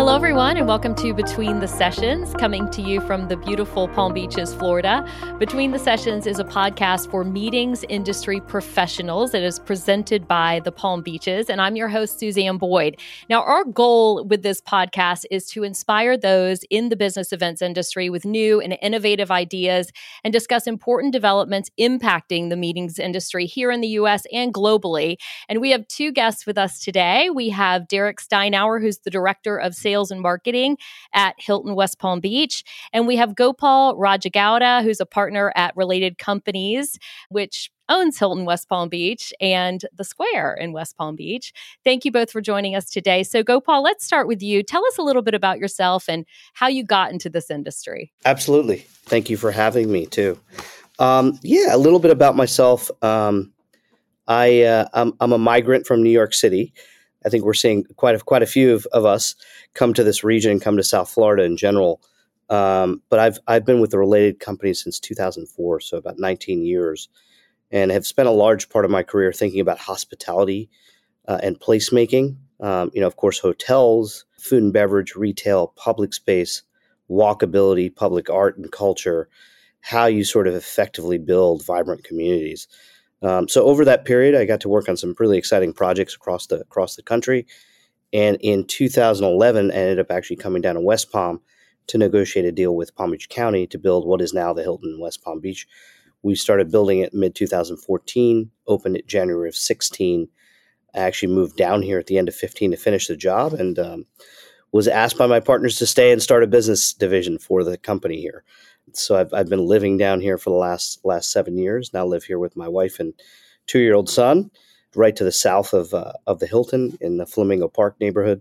Hello, everyone, and welcome to Between the Sessions, coming to you from the beautiful Palm Beaches, Florida. Between the Sessions is a podcast for meetings industry professionals. It is presented by the Palm Beaches, and I'm your host, Suzanne Boyd. Now, our goal with this podcast is to inspire those in the business events industry with new and innovative ideas and discuss important developments impacting the meetings industry here in the U.S. and globally. And we have two guests with us today. We have Derek Steinauer, who's the Director of Sales and Marketing at Hilton West Palm Beach. And we have Gopal Rajagowda, who's a partner at Related Companies, which owns Hilton West Palm Beach and The Square in West Palm Beach. Thank you both for joining us today. So Gopal, let's start with you. Tell us a little bit about yourself and how you got into this industry. Absolutely. Thank you for having me too. A little bit about myself. I'm a migrant from New York City. I think we're seeing quite a few of us come to this region, come to South Florida in general. But I've been with the Related Company since 2004, so about 19 years, and have spent a large part of my career thinking about hospitality and placemaking. Of course, hotels, food and beverage, retail, public space, walkability, public art and culture, how you sort of effectively build vibrant communities. So over that period, I got to work on some really exciting projects across the country. And in 2011, I ended up actually coming down to West Palm to negotiate a deal with Palm Beach County to build what is now the Hilton West Palm Beach. We started building it mid-2014, opened it January of 16. I actually moved down here at the end of 15 to finish the job and was asked by my partners to stay and start a business division for the company here. So I've been living down here for the last 7 years. Now live here with my wife and 2-year-old son, right to the south of the Hilton in the Flamingo Park neighborhood,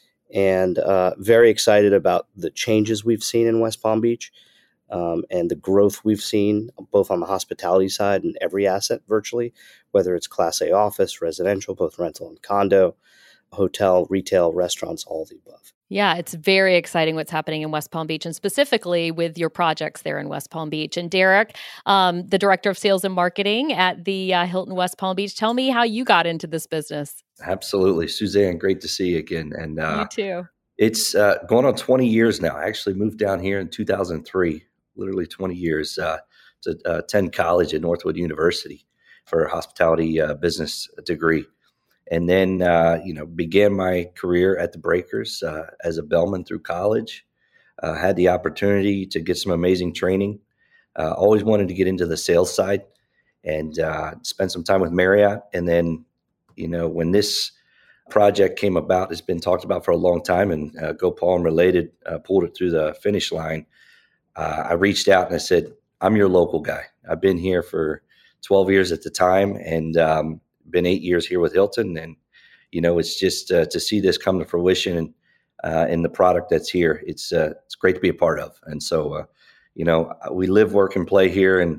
and very excited about the changes we've seen in West Palm Beach and the growth we've seen both on the hospitality side and every asset virtually, whether it's Class A office, residential, both rental and condo, hotel, retail, restaurants, all of the above. Yeah, it's very exciting what's happening in West Palm Beach and specifically with your projects there in West Palm Beach. And Derek, the Director of Sales and Marketing at the Hilton West Palm Beach, tell me how you got into this business. Absolutely. Suzanne, great to see you again. And you too. It's going on 20 years now. I actually moved down here in 2003, literally 20 years, to attend college at Northwood University for a hospitality business degree. And then, began my career at the Breakers as a bellman through college. Had the opportunity to get some amazing training. Always wanted to get into the sales side and spend some time with Marriott. And then, when this project came about, it's been talked about for a long time, and Gopal and Related pulled it through the finish line. I reached out and I said, I'm your local guy. I've been here for 12 years at the time, and been 8 years here with Hilton, and it's just to see this come to fruition and in the product that's here. It's great to be a part of, and so we live, work, and play here, and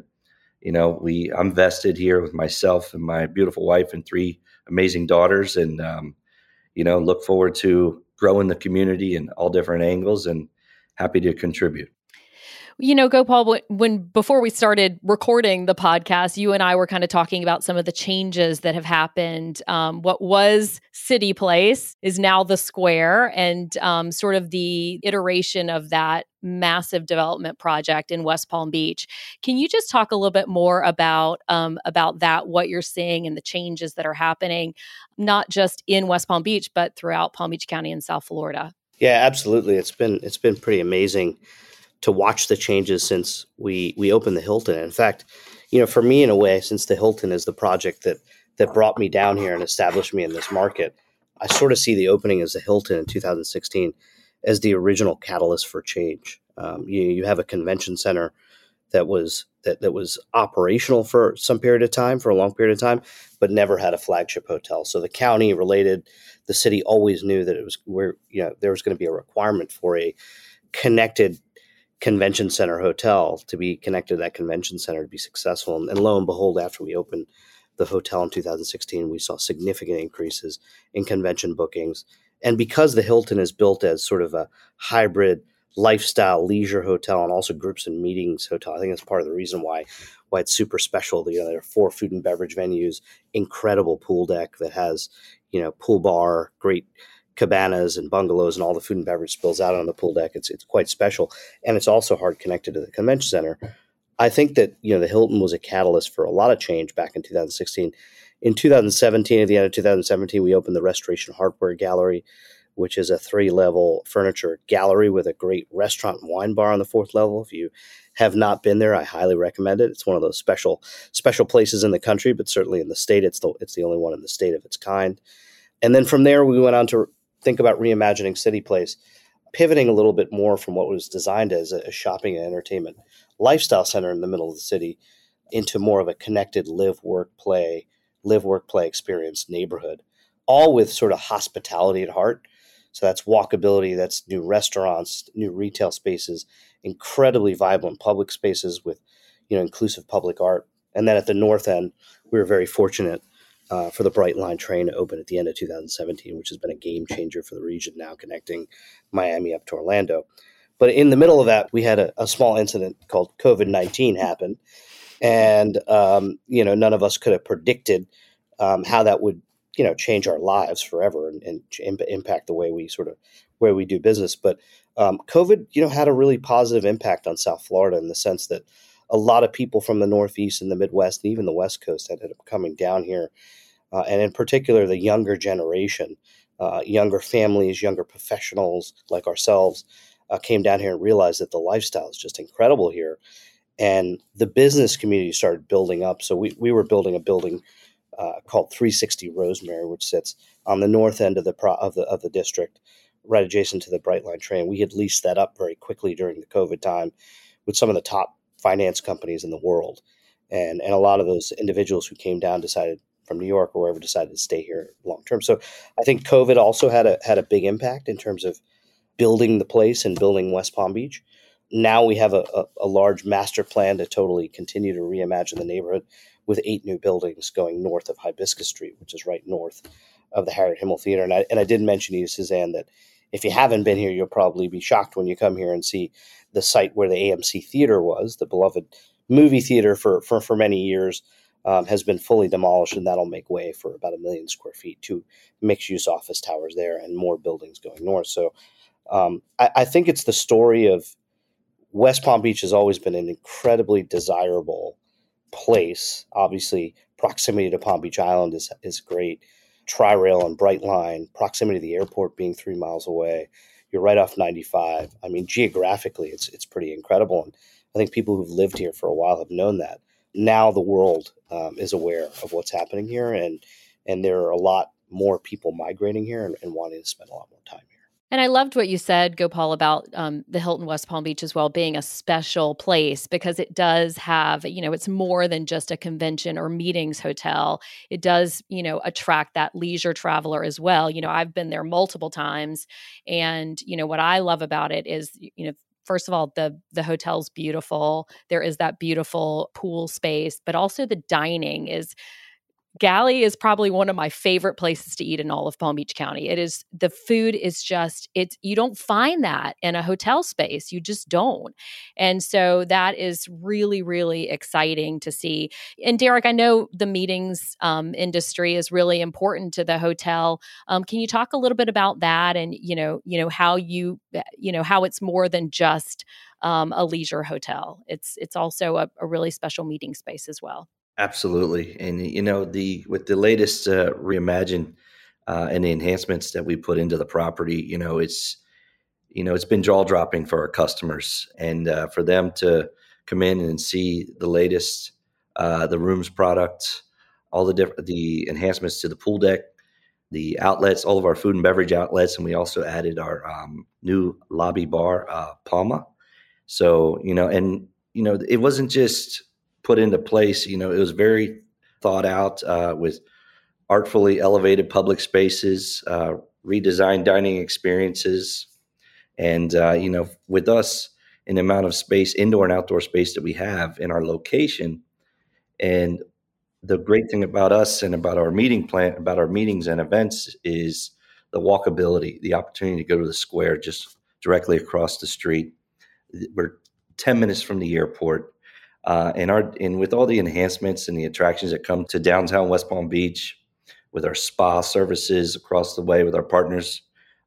I'm vested here with myself and my beautiful wife and 3 amazing daughters, and look forward to growing the community in all different angles, and happy to contribute. Gopal, before we started recording the podcast, you and I were kind of talking about some of the changes that have happened. What was City Place is now the Square, and sort of the iteration of that massive development project in West Palm Beach. Can you just talk a little bit more about that, what you're seeing and the changes that are happening, not just in West Palm Beach, but throughout Palm Beach County and South Florida? Yeah, absolutely. It's been pretty amazing to watch the changes since we opened the Hilton. And in fact, for me, in a way, since the Hilton is the project that brought me down here and established me in this market, I sort of see the opening as the Hilton in 2016 as the original catalyst for change. You have a convention center that was operational for some period of time, for a long period of time, but never had a flagship hotel. So the county, Related, the city always knew that it was where there was going to be a requirement for a connected convention center hotel to be connected to that convention center to be successful. And lo and behold, after we opened the hotel in 2016, we saw significant increases in convention bookings. And because the Hilton is built as sort of a hybrid lifestyle leisure hotel and also groups and meetings hotel, I think that's part of the reason why it's super special. There are 4 food and beverage venues, incredible pool deck that has, pool bar, great cabanas and bungalows and all the food and beverage spills out on the pool deck. It's quite special. And it's also hard connected to the convention center. I think that, the Hilton was a catalyst for a lot of change back in 2016. In 2017, at the end of 2017, we opened the Restoration Hardware Gallery, which is a 3-level furniture gallery with a great restaurant and wine bar on the 4th level. If you have not been there, I highly recommend it. It's one of those special places in the country, but certainly in the state, it's the only one in the state of its kind. And then from there, we went on to think about reimagining City Place, pivoting a little bit more from what was designed as a shopping and entertainment lifestyle center in the middle of the city into more of a connected live, work, play experience neighborhood, all with sort of hospitality at heart. So that's walkability, that's new restaurants, new retail spaces, incredibly vibrant public spaces with, inclusive public art. And then at the north end, we were very fortunate for the Bright Line train to open at the end of 2017, which has been a game changer for the region now, connecting Miami up to Orlando. But in the middle of that, we had a small incident called COVID-19 happen. And, none of us could have predicted how that would, change our lives forever and impact the way we do business. But COVID, had a really positive impact on South Florida in the sense that a lot of people from the Northeast and the Midwest and even the West Coast ended up coming down here. And in particular, the younger generation, younger families, younger professionals like ourselves came down here and realized that the lifestyle is just incredible here. And the business community started building up. So we were building a building called 360 Rosemary, which sits on the north end of the district, right adjacent to the Bright Line train. We had leased that up very quickly during the COVID time with some of the top finance companies in the world. And a lot of those individuals who came down decided from New York or wherever decided to stay here long term. So I think COVID also had a big impact in terms of building the place and building West Palm Beach. Now we have a large master plan to totally continue to reimagine the neighborhood with 8 new buildings going north of Hibiscus Street, which is right north of the Harriet Himmel Theater. And I did mention to you, Suzanne, that if you haven't been here, you'll probably be shocked when you come here and see the site where the AMC Theater was, the beloved movie theater for many years, has been fully demolished, and that'll make way for about 1 million square feet, 2 mixed-use office towers there, and more buildings going north. So I think it's the story of West Palm Beach has always been an incredibly desirable place. Obviously, proximity to Palm Beach Island is great. Tri-Rail and Bright Line, proximity to the airport being 3 miles away. You're right off 95. I mean, geographically, it's pretty incredible. And I think people who've lived here for a while have known that. Now the world is aware of what's happening here, and there are a lot more people migrating here and wanting to spend a lot more time here. And I loved what you said, Gopal, about the Hilton West Palm Beach as well being a special place because it does have, it's more than just a convention or meetings hotel. It does, attract that leisure traveler as well. I've been there multiple times. And, what I love about it is, first of all, the hotel's beautiful. There is that beautiful pool space, but also the dining is Galley is probably one of my favorite places to eat in all of Palm Beach County. The food is just, you don't find that in a hotel space. You just don't. And so that is really, really exciting to see. And Derek, I know the meetings industry is really important to the hotel. Can you talk a little bit about that and, how how it's more than just a leisure hotel. It's also a really special meeting space as well. Absolutely. And, with the latest reimagine and the enhancements that we put into the property, it's been jaw dropping for our customers and for them to come in and see the latest, the rooms product, all the enhancements to the pool deck, the outlets, all of our food and beverage outlets. And we also added our new lobby bar, Palma. So, it wasn't just put into place, it was very thought out with artfully elevated public spaces, redesigned dining experiences. And, with us in the amount of space, indoor and outdoor space that we have in our location. And the great thing about us and about our meeting plan, about our meetings and events is the walkability, the opportunity to go to the square just directly across the street. We're 10 minutes from the airport. And with all the enhancements and the attractions that come to downtown West Palm Beach, with our spa services across the way with our partners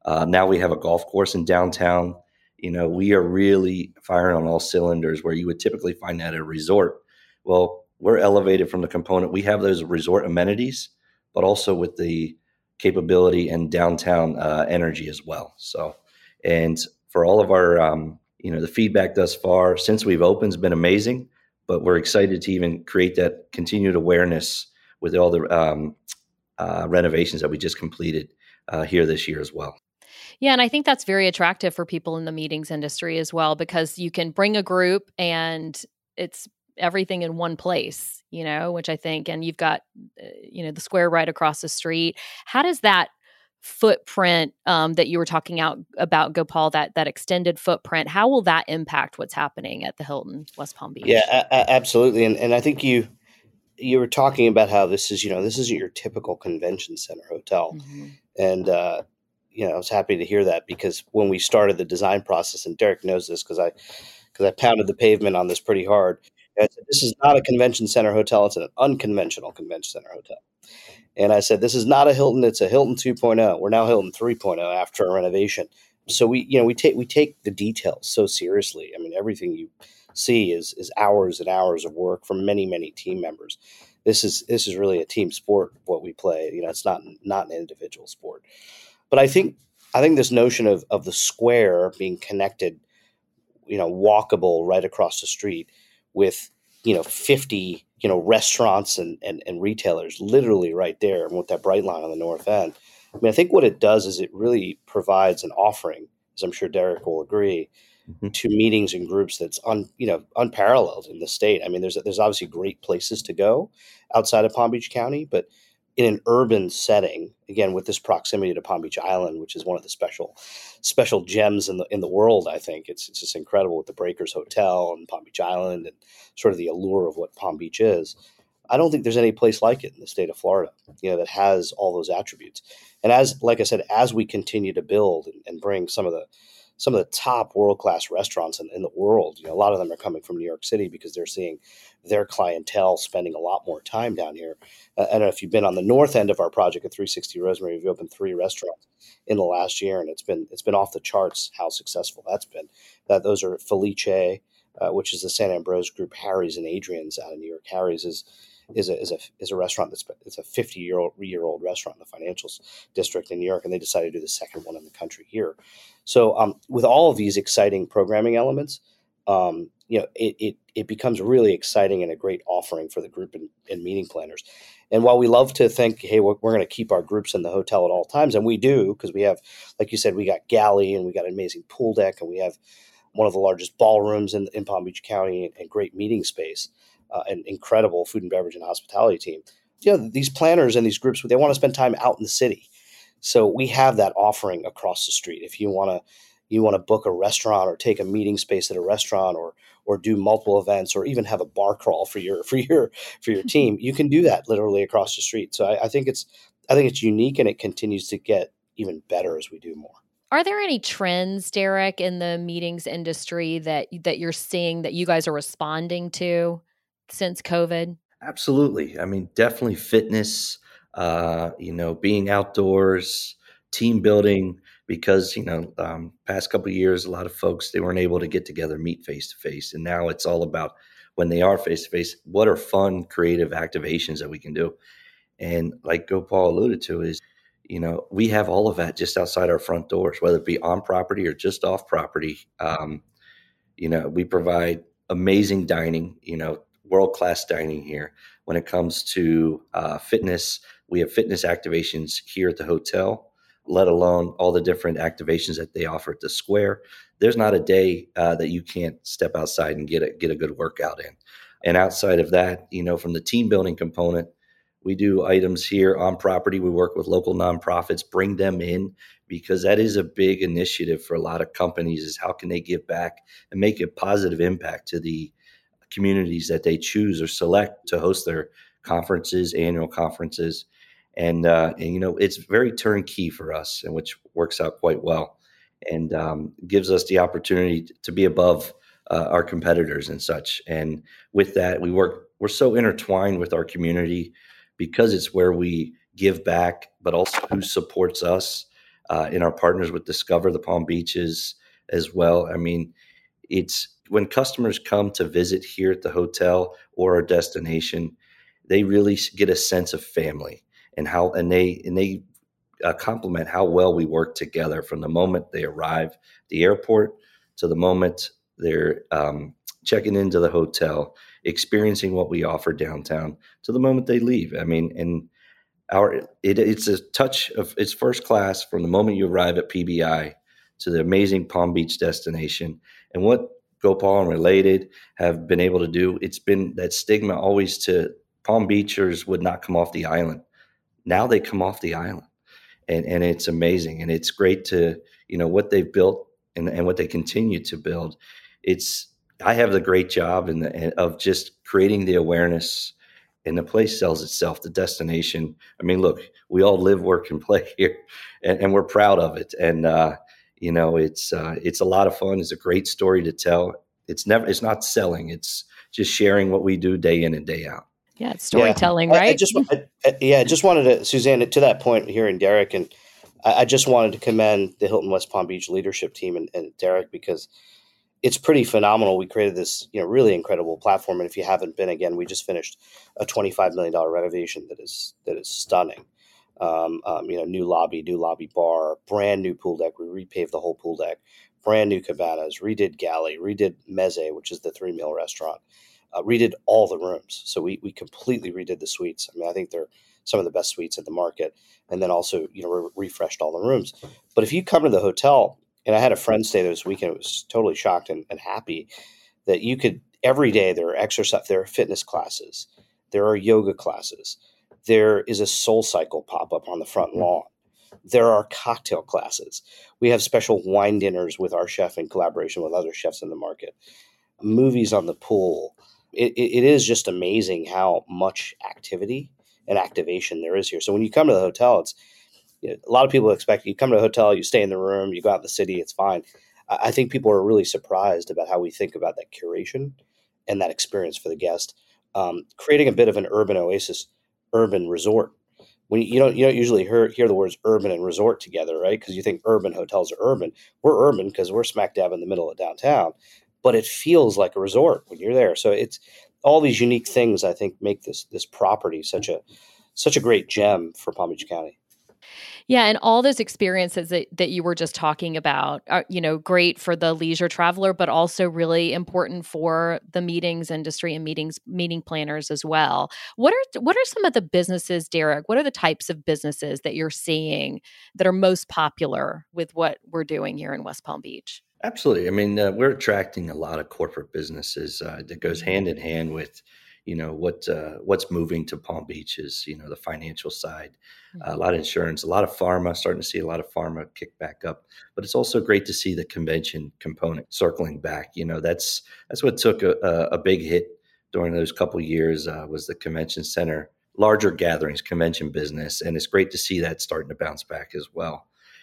Now we have a golf course in downtown. We are really firing on all cylinders where you would typically find that at a resort. Well, we're elevated from the component. We have those resort amenities, but also with the capability and downtown energy as well. So, and for all of our, the feedback thus far since we've opened has been amazing, but we're excited to even create that continued awareness with all the renovations that we just completed here this year as well. Yeah, and I think that's very attractive for people in the meetings industry as well, because you can bring a group and it's everything in one place, which I think, and you've got, the square right across the street. How does that footprint that you were talking about, Gopal, that extended footprint, how will that impact what's happening at the Hilton West Palm Beach? Yeah, absolutely. And I think you were talking about how this isn't your typical convention center hotel. Mm-hmm. And, I was happy to hear that, because when we started the design process, and Derek knows this because I pounded the pavement on this pretty hard. I said, this is not a convention center hotel. It's an unconventional convention center hotel. And I said, this is not a Hilton. It's a Hilton 2.0. We're now Hilton 3.0 after a renovation. So we take the details so seriously. I mean, everything you see is hours and hours of work from many, many team members. This is really a team sport, what we play. It's not an individual sport. But I think this notion of the square being connected, walkable right across the street with, 50, restaurants and retailers literally right there, and with that bright line on the north end. I mean, I think what it does is it really provides an offering, as I'm sure Derek will agree, to meetings and groups that's unparalleled in the state. I mean, there's obviously great places to go outside of Palm Beach County, but in an urban setting, again, with this proximity to Palm Beach Island, which is one of the special gems in the world, I think it's just incredible with the Breakers Hotel and Palm Beach Island and sort of the allure of what Palm Beach is. I don't think there's any place like it in the state of Florida, that has all those attributes. And like I said, as we continue to build and bring some of the top world-class restaurants in the world, a lot of them are coming from New York City because they're seeing their clientele spending a lot more time down here. I don't know if you've been on the north end of our project at 360 Rosemary. We've opened 3 restaurants in the last year, and it's been off the charts how successful that's been. Those are Felice, which is the San Ambrose group, Harry's and Adrian's out of New York. Harry's is a restaurant it's a 50-year-old restaurant in the financial district in New York, and they decided to do the second one in the country here. So with all of these exciting programming elements, it becomes really exciting and a great offering for the group and meeting planners. And while we love to think, hey, we're going to keep our groups in the hotel at all times, and we do, because we have, like you said, we got galley and we got an amazing pool deck, and we have one of the largest ballrooms in Palm Beach County and great meeting space. An incredible food and beverage and hospitality team. These planners and these groups, they want to spend time out in the city. So we have that offering across the street. If you want to book a restaurant or take a meeting space at a restaurant or do multiple events or even have a bar crawl for your team, you can do that literally across the street. So I think it's unique, and it continues to get even better as we do more. Are there any trends, Derek, in the meetings industry that you're seeing that you guys are responding to since COVID? Absolutely. I mean, definitely fitness, being outdoors, team building, because, past couple of years, a lot of folks, they weren't able to get together, meet face to face. And now it's all about, when they are face to face, what are fun, creative activations that we can do? And like Gopal alluded to is, we have all of that just outside our front doors, whether it be on property or just off property. We provide amazing dining, world-class dining here. When it comes to fitness, we have fitness activations here at the hotel, let alone all the different activations that they offer at the square. There's not a day that you can't step outside and get a good workout in. And outside of that, from the team building component, we do items here on property. We work with local nonprofits, bring them in, because that is a big initiative for a lot of companies, is how can they give back and make a positive impact to the communities that they choose or select to host their conferences, annual conferences. And it's very turnkey for us, and which works out quite well, and gives us the opportunity to be above our competitors and such. And with that, we're so intertwined with our community, because it's where we give back, but also who supports us. in our partners with Discover the Palm Beaches as well. I mean, it's when customers come to visit here at the hotel or our destination, they really get a sense of family and they compliment how well we work together from the moment they arrive at the airport to the moment they're checking into the hotel, experiencing what we offer downtown to the moment they leave. I mean, and it's a touch of it's first class from the moment you arrive at PBI to the amazing Palm Beach destination. And what Gopal and Related have been able to do, it's been that stigma always to Palm Beachers would not come off the island. Now they come off the island. And it's amazing. And it's great to, what they've built and what they continue to build. I have the great job of just creating the awareness, and the place sells itself, the destination. I mean, look, we all live, work, and play here, and we're proud of it. And, it's a lot of fun. It's a great story to tell. It's not selling. It's just sharing what we do day in and day out. Yeah, it's storytelling, right? I just wanted to, Suzanne, to that point here in Derek, and I just wanted to commend the Hilton West Palm Beach leadership team and Derek, because it's pretty phenomenal. We created this, really incredible platform. And if you haven't been, again, we just finished a $25 million renovation that is stunning. New lobby bar, brand new pool deck. We repaved the whole pool deck, brand new cabanas, redid galley, redid Meze, which is the 3-meal restaurant. Redid all the rooms. So we completely redid the suites. I mean, I think they're some of the best suites in the market. And then also, refreshed all the rooms. But if you come to the hotel, and I had a friend stay there this weekend, was totally shocked and happy that you could, every day there are exercise, there are fitness classes, there are yoga classes, there is a Soul Cycle pop-up on the front lawn. There are cocktail classes. We have special wine dinners with our chef in collaboration with other chefs in the market. Movies on the pool. It is just amazing how much activity and activation there is here. So when you come to the hotel, it's a lot of people expect you come to a hotel, you stay in the room, you go out in the city, it's fine. I think people are really surprised about how we think about that curation and that experience for the guest, creating a bit of an urban oasis, urban resort. When you don't usually hear the words urban and resort together, right? Because you think urban hotels are urban. We're urban because we're smack dab in the middle of downtown. But it feels like a resort when you're there. So it's all these unique things, I think, make this property such a great gem for Palm Beach County. Yeah, and all those experiences that you were just talking about are, great for the leisure traveler, but also really important for the meetings industry and meeting planners as well. What are some of the businesses, Derek? What are the types of businesses that you're seeing that are most popular with what we're doing here in West Palm Beach? Absolutely. I mean, we're attracting a lot of corporate businesses that goes hand in hand with, what's moving to Palm Beach is, the financial side, a lot of insurance, a lot of pharma, starting to see a lot of pharma kick back up. But it's also great to see the convention component circling back. That's what took a big hit during those couple of years was the convention center, larger gatherings, convention business. And it's great to see that starting to bounce back as well.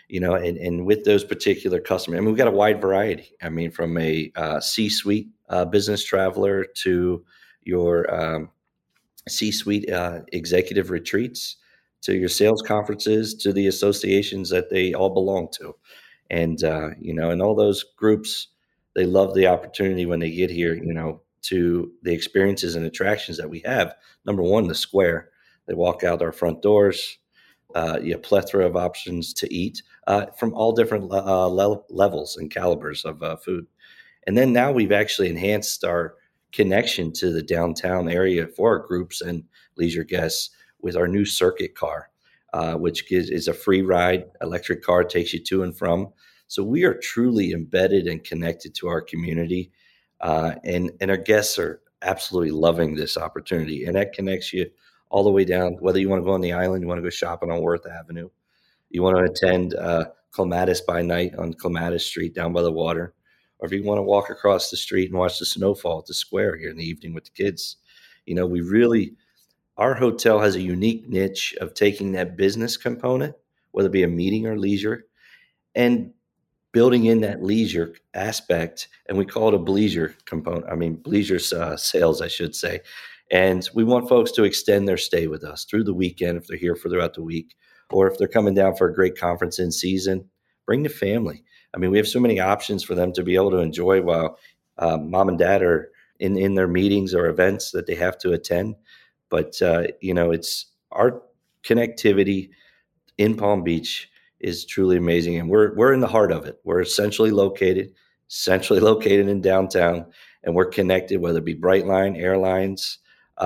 And with those particular customers, I mean, we've got a wide variety. I mean, from a C-suite business traveler to your C-suite executive retreats, to your sales conferences, to the associations that they all belong to. And, and all those groups, they love the opportunity when they get here, to the experiences and attractions that we have. Number one, the square. They walk out our front doors. A plethora of options to eat from all different levels and calibers of food. And then now we've actually enhanced our connection to the downtown area for our groups and leisure guests with our new circuit car, which is a free ride. Electric car takes you to and from. So we are truly embedded and connected to our community. And our guests are absolutely loving this opportunity. And that connects you all the way down, whether you want to go on the island, you want to go shopping on Worth Avenue, you want to attend Clematis by night on Clematis Street down by the water, or if you want to walk across the street and watch the snowfall at the square here in the evening with the kids. Our hotel has a unique niche of taking that business component, whether it be a meeting or leisure, and building in that leisure aspect, and we call it a bleisure component. I mean, bleisure sales, I should say. And we want folks to extend their stay with us through the weekend if they're here for throughout the week, or if they're coming down for a great conference in season, bring the family. I mean, we have so many options for them to be able to enjoy while mom and dad are in their meetings or events that they have to attend. But, it's our connectivity in Palm Beach is truly amazing. And we're in the heart of it. We're centrally located in downtown, and we're connected, whether it be Brightline, airlines,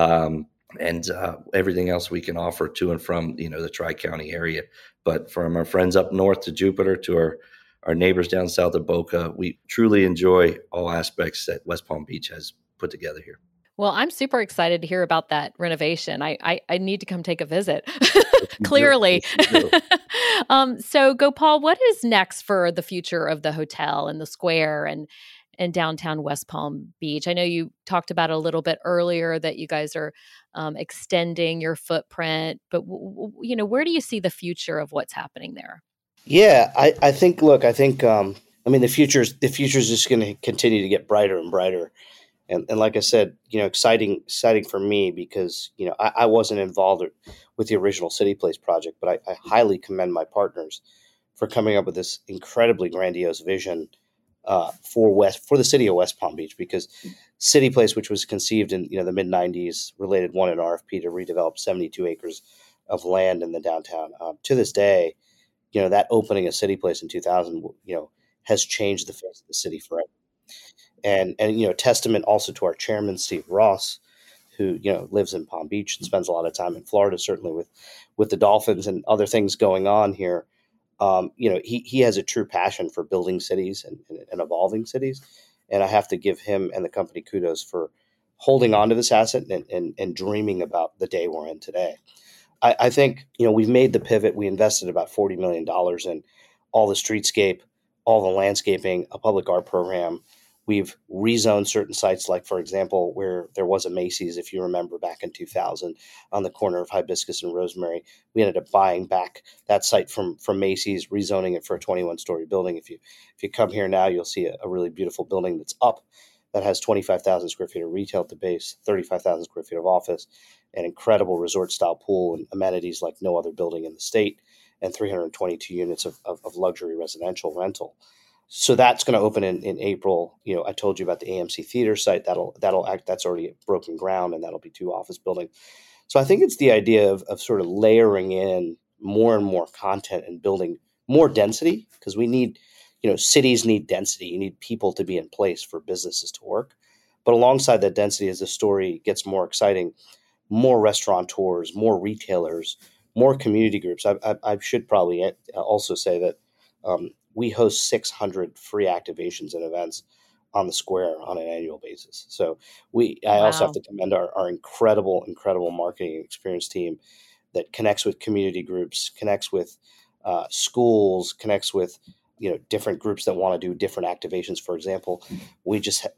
and everything else we can offer to and from, the Tri-County area. But from our friends up north to Jupiter to our neighbors down south of Boca, we truly enjoy all aspects that West Palm Beach has put together here. Well, I'm super excited to hear about that renovation. I need to come take a visit, clearly. So Gopal, what is next for the future of the hotel and the square and downtown West Palm Beach? I know you talked about a little bit earlier that you guys are extending your footprint, but where do you see the future of what's happening there? Yeah, I think the future's just going to continue to get brighter and brighter. And like I said, exciting for me because, I wasn't involved with the original City Place project, but I highly commend my partners for coming up with this incredibly grandiose vision for the city of West Palm Beach, because City Place, which was conceived in the mid '90s, related won an RFP to redevelop 72 acres of land in the downtown. To this day, that opening of City Place in 2000, has changed the face of the city forever. And testament also to our chairman, Steve Ross, who lives in Palm Beach and spends a lot of time in Florida, certainly with the Dolphins and other things going on here. He has a true passion for building cities and evolving cities, and I have to give him and the company kudos for holding on to this asset and dreaming about the day we're in today. I think we've made the pivot. We invested about $40 million in all the streetscape, all the landscaping, a public art program. We've rezoned certain sites, like, for example, where there was a Macy's, if you remember, back in 2000 on the corner of Hibiscus and Rosemary. We ended up buying back that site from Macy's, rezoning it for a 21-story building. If you come here now, you'll see a really beautiful building that's up that has 25,000 square feet of retail at the base, 35,000 square feet of office, an incredible resort-style pool and amenities like no other building in the state, and 322 units of luxury residential rental. So that's going to open in April. I told you about the AMC Theater site. That's already broken ground, and that'll be 2 office buildings. So I think it's the idea of sort of layering in more and more content and building more density, because we need, cities need density. You need people to be in place for businesses to work. But alongside that density, as the story gets more exciting, more restaurateurs, more retailers, more community groups. I should probably also say that we host 600 free activations and events on the square on an annual basis. So I also have to commend our incredible marketing and experience team that connects with community groups, connects with schools, connects with different groups that want to do different activations. For example, we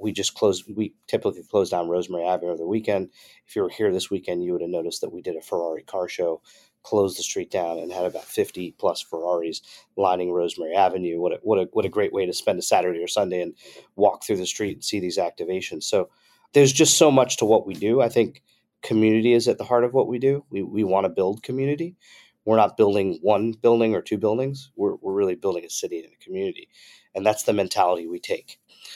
typically close down Rosemary Avenue over the weekend. If you were here this weekend, you would have noticed that we did a Ferrari car show, closed the street down, and had about 50 plus Ferraris lining Rosemary Avenue. What a great way to spend a Saturday or Sunday and walk through the street and see these activations. So there's just so much to what we do. I think community is at the heart of what we do. We want to build community. We're not building one building or 2 buildings. We're really building a city and a community. And that's the mentality we take.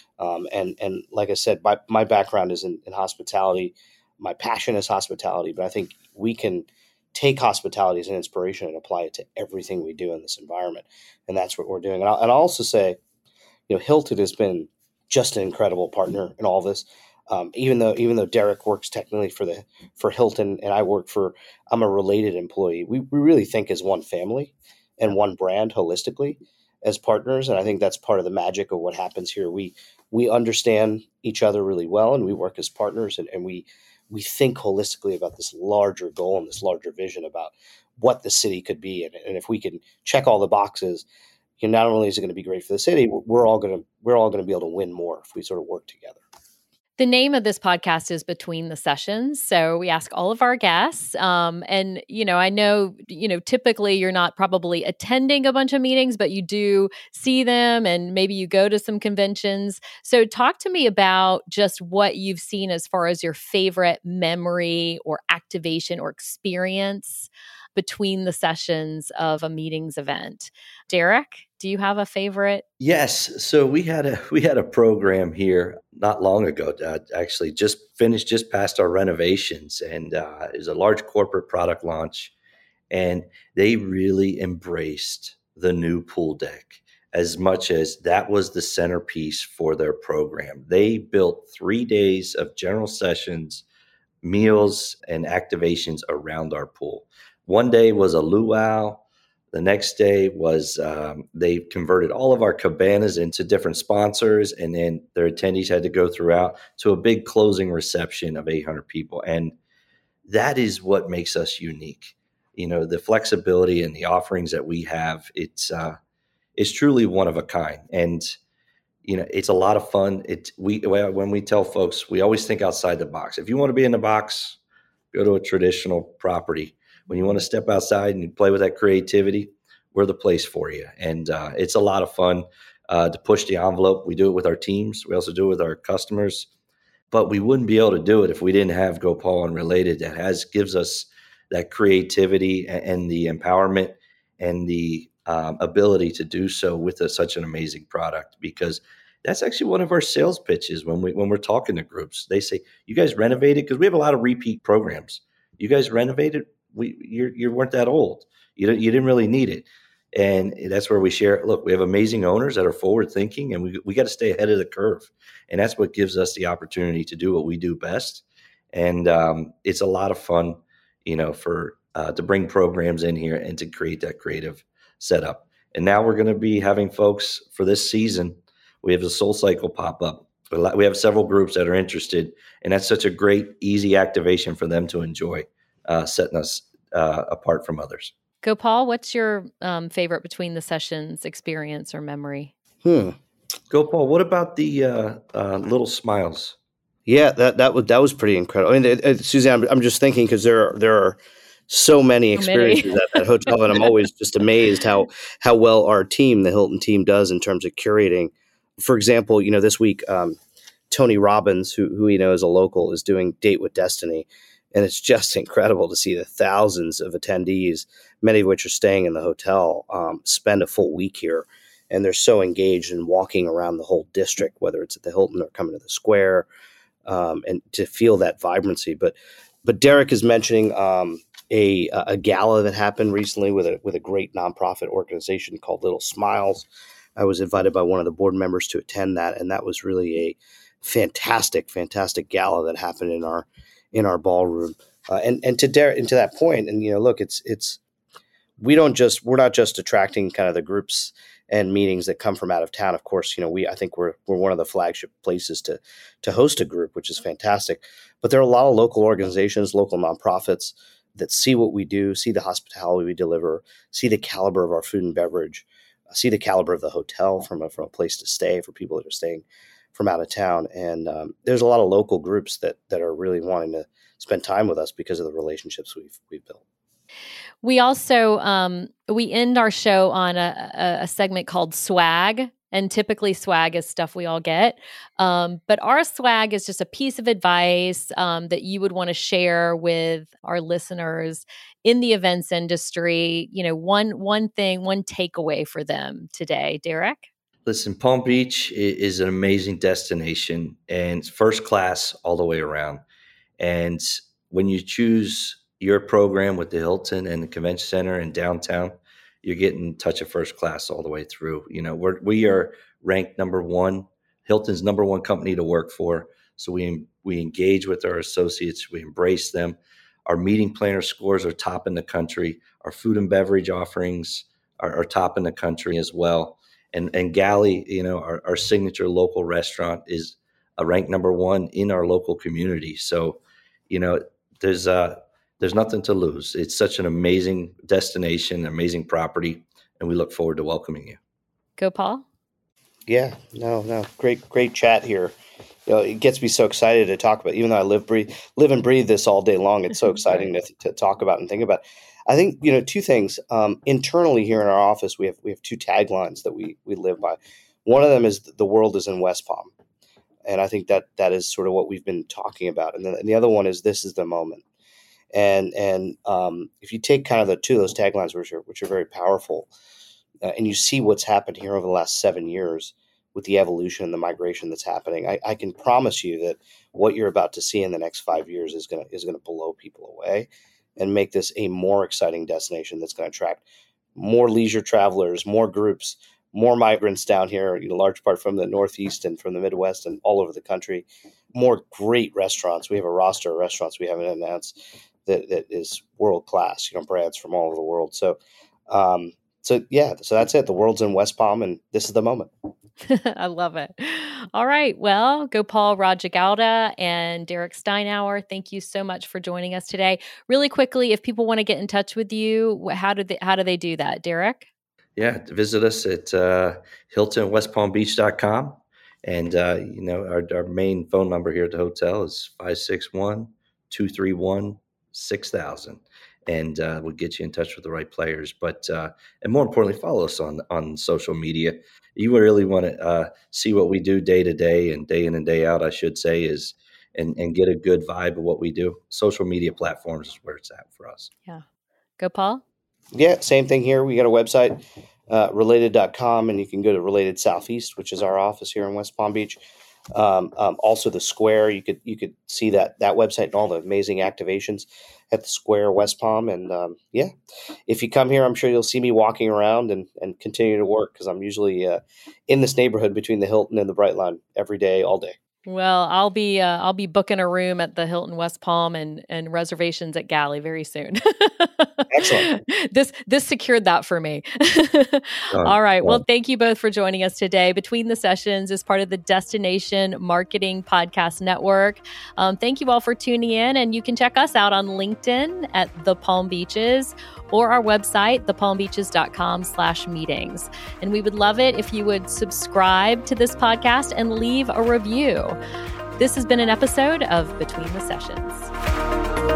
And like I said, my background is in hospitality. My passion is hospitality, but I think we can take hospitality as an inspiration and apply it to everything we do in this environment. And that's what we're doing. And I'll also say, Hilton has been just an incredible partner in all this. Even though Derek works technically for Hilton and I'm a related employee, we really think as one family and one brand holistically as partners. And I think that's part of the magic of what happens here. We understand each other really well, and we work as partners, and we think holistically about this larger goal and this larger vision about what the city could be. And if we can check all the boxes, not only is it going to be great for the city, we're all going to be able to win more if we sort of work together. The name of this podcast is Between the Sessions. So we ask all of our guests. And, I know, typically you're not probably attending a bunch of meetings, but you do see them and maybe you go to some conventions. So talk to me about just what you've seen as far as your favorite memory or activation or experience between the sessions of a meetings event. Derek, do you have a favorite? Yes. So we had a program here not long ago. Actually, just past our renovations, and it was a large corporate product launch, and they really embraced the new pool deck as much as that was the centerpiece for their program. They built 3 days of general sessions, meals, and activations around our pool. One day was a luau. The next day was they converted all of our cabanas into different sponsors, and then their attendees had to go throughout to a big closing reception of 800 people. And that is what makes us unique. The flexibility and the offerings that we have, it's truly one of a kind. And it's a lot of fun. When we tell folks, we always think outside the box. If you want to be in the box, go to a traditional property. When you want to step outside and play with that creativity, we're the place for you. And it's a lot of fun to push the envelope. We do it with our teams. We also do it with our customers. But we wouldn't be able to do it if we didn't have GoPaul Unrelated that gives us that creativity and the empowerment and the ability to do so with such an amazing product, because that's actually one of our sales pitches when we're talking to groups. They say, "You guys renovated?" Because we have a lot of repeat programs. "You guys renovated? You weren't that old. You didn't really need it." And that's where we share. Look, we have amazing owners that are forward thinking, and we got to stay ahead of the curve. And that's what gives us the opportunity to do what we do best. And it's a lot of fun, to bring programs in here and to create that creative setup. And now we're going to be having folks for this season. We have a Soul Cycle pop up. We have several groups that are interested, and that's such a great, easy activation for them to enjoy, setting us apart from others. GoPaul, what's your favorite between the sessions experience or memory? GoPaul, what about the little smiles? Yeah, that was pretty incredible. I mean, Suzanne, I'm just thinking because there are so many experiences at that hotel, and I'm always just amazed how well our team, the Hilton team, does in terms of curating. For example, this week, Tony Robbins, who we know is a local, is doing Date with Destiny. And it's just incredible to see the thousands of attendees, many of which are staying in the hotel, spend a full week here. And they're so engaged in walking around the whole district, whether it's at the Hilton or coming to the Square, and to feel that vibrancy. But Derek is mentioning a gala that happened recently with a great nonprofit organization called Little Smiles. I was invited by one of the board members to attend that, and that was really a fantastic gala that happened in our ballroom. And to that point, and look, we're not just attracting kind of the groups and meetings that come from out of town. Of course, I think we're one of the flagship places to host a group, which is fantastic. But there are a lot of local organizations, local nonprofits that see what we do, see the hospitality we deliver, see the caliber of our food and beverage, see the caliber of the hotel from a place to stay for people that are staying from out of town. And there's a lot of local groups that are really wanting to spend time with us because of the relationships we've built. We also, we end our show on a segment called Swag. And typically swag is stuff we all get. But our swag is just a piece of advice that you would want to share with our listeners in the events industry. One thing, one takeaway for them today. Derek? Listen, Palm Beach is an amazing destination, and it's first class all the way around. And when you choose your program with the Hilton and the Convention Center and downtown, you're getting touch of first class all the way through. We are ranked number one, Hilton's number one company to work for. So we engage with our associates, we embrace them. Our meeting planner scores are top in the country. Our food and beverage offerings are top in the country as well. And Galley, our signature local restaurant, is ranked number one in our local community. So, there's nothing to lose. It's such an amazing destination, amazing property, and we look forward to welcoming you. GoPaul? Yeah, no, great chat here. It gets me so excited to talk about. Even though I live and breathe this all day long, it's so exciting to talk about and think about. I think two things internally here in our office. We have two taglines that we live by. One of them is the world is in West Palm, and I think that is sort of what we've been talking about. And the other one is this is the moment. And if you take kind of the two of those taglines, which are very powerful, and you see what's happened here over the last 7 years with the evolution and the migration that's happening, I can promise you that what you're about to see in the next 5 years is gonna blow people away and make this a more exciting destination that's going to attract more leisure travelers, more groups, more migrants down here, large part from the Northeast and from the Midwest and all over the country, more great restaurants. We have a roster of restaurants we haven't announced that is world class, brands from all over the world. So that's it. The world's in West Palm, and this is the moment. I love it. All right. Well, Gopal Rajagowda and Derek Steinauer, thank you so much for joining us today. Really quickly, if people want to get in touch with you, how do they do that, Derek? Yeah, visit us at HiltonWestPalmBeach.com. And, our main phone number here at the hotel is 561-231-6000. And we'll get you in touch with the right players. But and more importantly, follow us on social media. You really want to see what we do day to day and day in and day out, I should say, is and get a good vibe of what we do. Social media platforms is where it's at for us. Yeah. Gopal? Yeah, same thing here. We got a website, related.com, and you can go to Related Southeast, which is our office here in West Palm Beach. Also the Square, you could see that website and all the amazing activations at the Square West Palm. And if you come here, I'm sure you'll see me walking around and continue to work, because I'm usually in this neighborhood between the Hilton and the Brightline every day, all day. Well, I'll be booking a room at the Hilton West Palm and reservations at Galley very soon. Excellent. This secured that for me. All right. Well, thank you both for joining us today. Between the Sessions is part of the Destination Marketing Podcast Network. Thank you all for tuning in, and you can check us out on LinkedIn at The Palm Beaches or our website, thepalmbeaches.com/meetings. And we would love it if you would subscribe to this podcast and leave a review. This has been an episode of Between the Sessions.